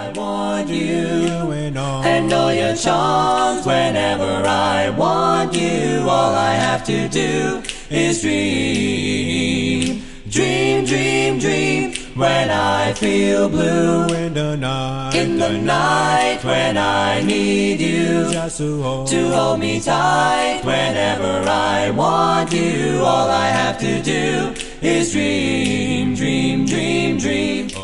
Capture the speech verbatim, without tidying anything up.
I want you, and all, and all your charms. Whenever I want you, all I have to do is dream. Dream, dream, dream. When I feel blue in the night, in the night, when I need you just to hold, to hold me tight. Whenever I want you, all I have to do is dream, dream, dream, dream.